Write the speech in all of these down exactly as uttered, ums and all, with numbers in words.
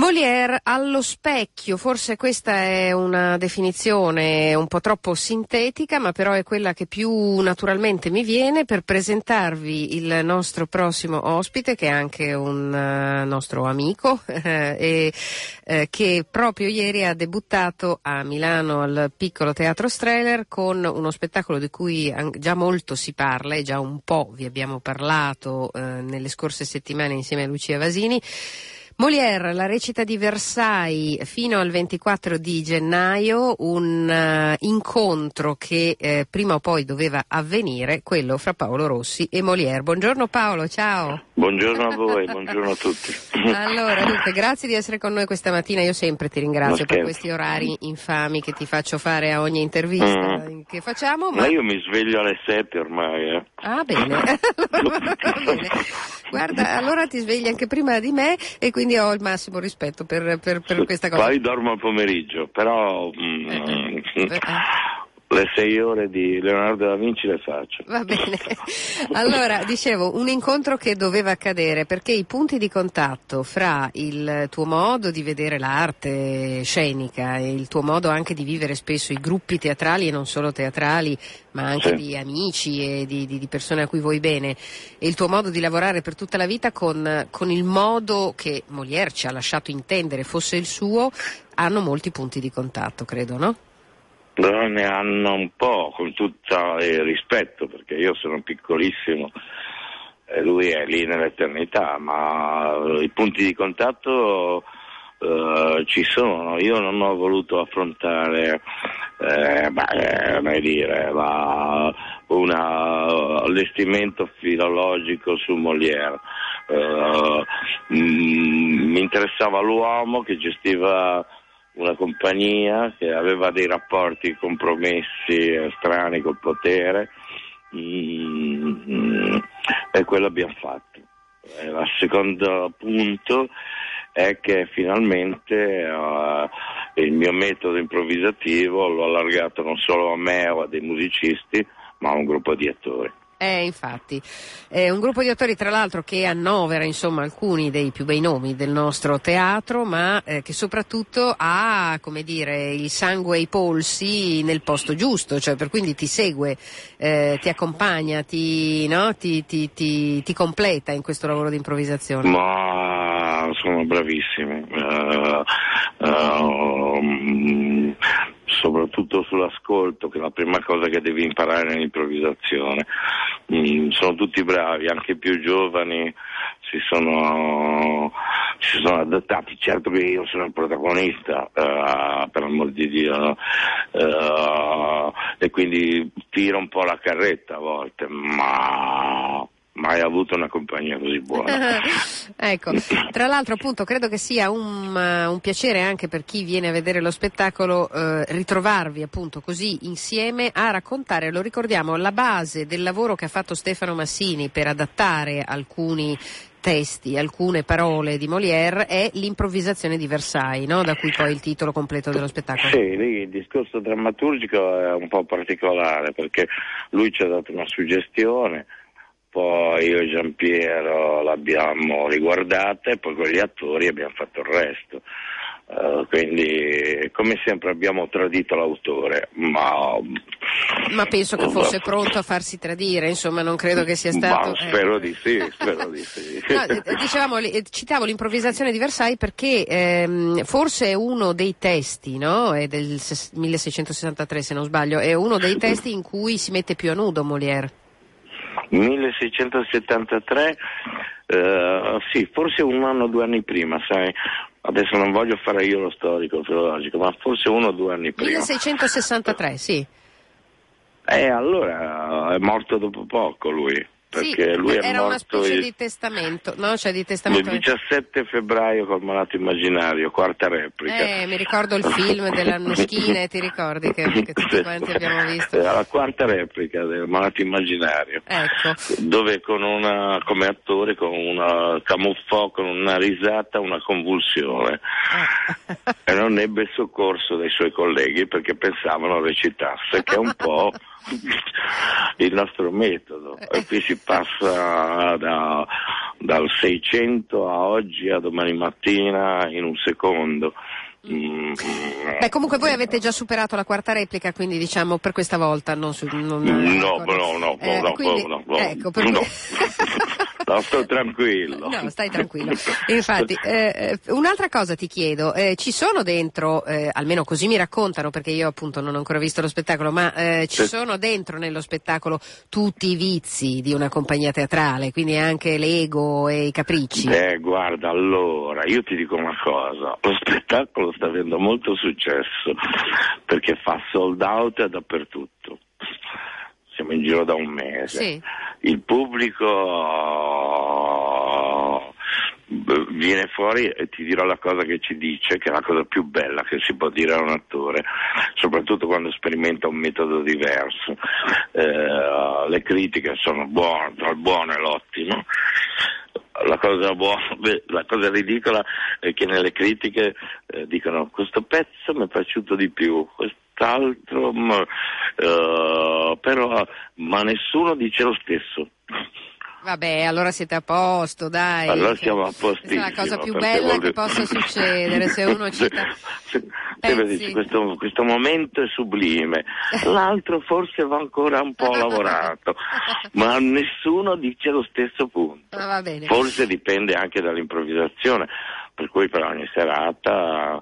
Molière allo specchio, forse questa è una definizione un po' troppo sintetica, ma però è quella che più naturalmente mi viene per presentarvi il nostro prossimo ospite, che è anche un uh, nostro amico eh, e eh, che proprio ieri ha debuttato a Milano al Piccolo Teatro Strehler con uno spettacolo di cui già molto si parla e già un po' vi abbiamo parlato eh, nelle scorse settimane insieme a Lucia Vasini. Molière, la recita di Versailles fino al ventiquattro di gennaio, un uh, incontro che eh, prima o poi doveva avvenire, quello fra Paolo Rossi e Molière. Buongiorno Paolo, ciao. Buongiorno a voi, buongiorno a tutti. Allora, dunque, grazie di essere con noi questa mattina, io sempre ti ringrazio per questi orari infami che ti faccio fare a ogni intervista mm. che facciamo. Ma... ma io mi sveglio alle sette ormai. Eh. Ah, bene. allora, bene. Guarda, allora ti svegli anche prima di me e quindi ho il massimo rispetto per, per, per questa cosa. Poi dormo al pomeriggio, però mm, eh, eh. le sei ore di Leonardo da Vinci le faccio. Va bene. Allora, dicevo, un incontro che doveva accadere perché i punti di contatto fra il tuo modo di vedere l'arte scenica e il tuo modo anche di vivere spesso i gruppi teatrali e non solo teatrali, ma anche sì. di amici e di, di, di persone a cui vuoi bene, e il tuo modo di lavorare per tutta la vita con, con il modo che Molière ci ha lasciato intendere fosse il suo, hanno molti punti di contatto, credo, no? No, ne hanno un po', con tutto il rispetto, perché io sono piccolissimo e lui è lì nell'eternità, ma i punti di contatto uh, ci sono. Io non ho voluto affrontare eh, beh, come dire, ma un allestimento filologico su Molière. Uh, mm, mi interessava l'uomo che gestiva una compagnia, che aveva dei rapporti compromessi, strani col potere, mm, e quello abbiamo fatto. E il secondo punto è che finalmente uh, il mio metodo improvvisativo l'ho allargato non solo a me o a dei musicisti, ma a un gruppo di attori. Eh, infatti, è un gruppo di attori tra l'altro che annovera insomma alcuni dei più bei nomi del nostro teatro, ma eh, che soprattutto ha, come dire, il sangue e i polsi nel posto giusto, cioè per quindi ti segue, eh, ti accompagna, ti, no? ti, ti, ti, ti completa in questo lavoro di improvvisazione. Ma sono bravissimi. Uh, uh, soprattutto sull'ascolto, che è la prima cosa che devi imparare nell'improvvisazione. Mm, sono tutti bravi, anche i più giovani si sono, si sono adattati. Certo che io sono il protagonista, uh, per amor di Dio, no? uh, e quindi tiro un po' la carretta a volte, ma mai avuto una compagnia così buona. Ecco, tra l'altro appunto credo che sia un, uh, un piacere anche per chi viene a vedere lo spettacolo uh, ritrovarvi appunto così insieme a raccontare, lo ricordiamo, la base del lavoro che ha fatto Stefano Massini per adattare alcuni testi, alcune parole di Molière è l'improvvisazione di Versailles, no? Da cui poi il titolo completo dello spettacolo. Sì, lì il discorso drammaturgico è un po' particolare perché lui ci ha dato una suggestione, poi io e Giampiero l'abbiamo riguardata e poi con gli attori abbiamo fatto il resto. Uh, quindi come sempre abbiamo tradito l'autore, ma ma penso che fosse pronto a farsi tradire, insomma non credo che sia stato. Ma spero eh. di sì, spero di sì. No, dicevamo, citavo l'improvvisazione di Versailles perché ehm, forse è uno dei testi, no? È del milleseicentosessantatré se non sbaglio, è uno dei testi in cui si mette più a nudo Molière. milleseicentosettantatré, uh, sì, forse un anno o due anni prima, sai, adesso non voglio fare io lo storico filologico, ma forse uno o due anni prima. milleseicentosessantatré, sì. Eh, allora è morto dopo poco lui. Perché sì, lui è era morto una specie il, di testamento, no? Cioè di testamento. Il diciassette febbraio col Malato Immaginario, quarta replica. Eh, mi ricordo il film della Nuschina, ti ricordi che, che tutti quanti abbiamo visto? La quarta replica del Malato Immaginario. Ecco. Dove con una, come attore, con una, camuffò con una risata una convulsione. Ah. E non ebbe soccorso dai suoi colleghi perché pensavano recitasse, che è un po' il nostro metodo. E qui si passa da, dal seicento a oggi a domani mattina in un secondo. Mm. Beh, comunque voi avete già superato la quarta replica, quindi diciamo per questa volta non su, non, no, no, no, no, eh, no, quindi, no, no, ecco, per no. cui... No, sto tranquillo. No, stai tranquillo. Infatti, eh, un'altra cosa ti chiedo, eh, ci sono dentro, eh, almeno così mi raccontano, perché io appunto non ho ancora visto lo spettacolo, ma eh, ci sono dentro nello spettacolo tutti i vizi di una compagnia teatrale, quindi anche l'ego e i capricci? Eh, guarda, allora, io ti dico una cosa, lo spettacolo sta avendo molto successo, perché fa sold out dappertutto. Siamo in giro da un mese. Sì. Il pubblico viene fuori e ti dirò la cosa che ci dice, che è la cosa più bella che si può dire a un attore, soprattutto quando sperimenta un metodo diverso. Eh, le critiche sono buone, tra il buono e l'ottimo. La cosa buona, la cosa ridicola è che nelle critiche eh, dicono questo pezzo mi è piaciuto di più, quest'altro, ma, uh, però ma nessuno dice lo stesso. Vabbè, allora siete a posto, dai. Allora siamo a postissimo. È la cosa più bella voglio... che possa succedere, se uno cita... Dice, questo, questo momento è sublime, l'altro forse va ancora un po' lavorato, ma nessuno dice lo stesso punto. Ah, va bene. Forse dipende anche dall'improvvisazione, per cui per ogni serata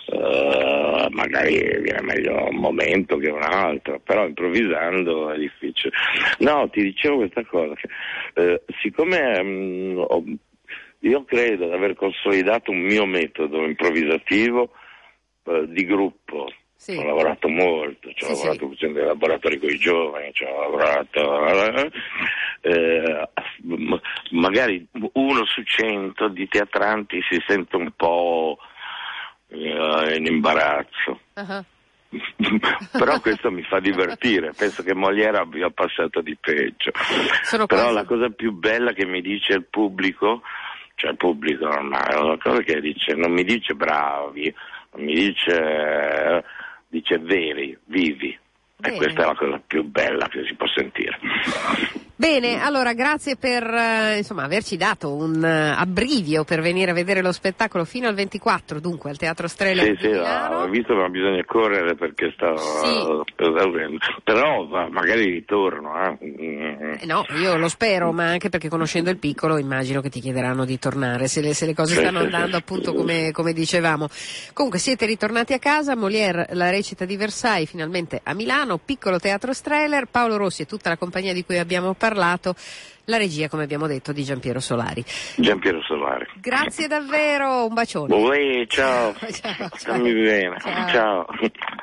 uh, magari viene meglio un momento che un altro, però improvvisando è difficile. No, ti dicevo questa cosa, che, uh, siccome um, ho, io credo di aver consolidato un mio metodo improvvisativo uh, di gruppo. Sì. Ho lavorato molto, ci ho sì, lavorato sì. facendo dei laboratori con i giovani, ci ho lavorato eh, magari uno su cento di teatranti si sente un po' eh, in imbarazzo. Uh-huh. Però questo mi fa divertire, penso che Molière abbia passato di peggio. Sono però quasi... la cosa più bella che mi dice il pubblico, cioè il pubblico ormai, è una cosa che dice, non mi dice bravi, non mi dice... dice veri, vivi. Bene. E questa è la cosa più bella che si può sentire. Bene, allora grazie per uh, insomma averci dato un uh, abbrivio per venire a vedere lo spettacolo fino al ventiquattro, dunque al Teatro Strela sì, di sì, Milano. Ho visto che bisogna correre perché sta sì. esaurendo, però magari ritorno. Eh. Eh no, io lo spero, ma anche perché conoscendo il piccolo immagino che ti chiederanno di tornare se le, se le cose sì, stanno sì, andando sì, appunto sì. Come, come dicevamo. Comunque siete ritornati a casa, Molière, la recita di Versailles finalmente a Milano, piccolo Teatro Strehler, Paolo Rossi e tutta la compagnia di cui abbiamo parlato, la regia come abbiamo detto di Giampiero Solari. Giampiero Solari. Grazie davvero, un bacione. Uè, ciao. ciao, ciao. Stammi bene. Ciao. Ciao.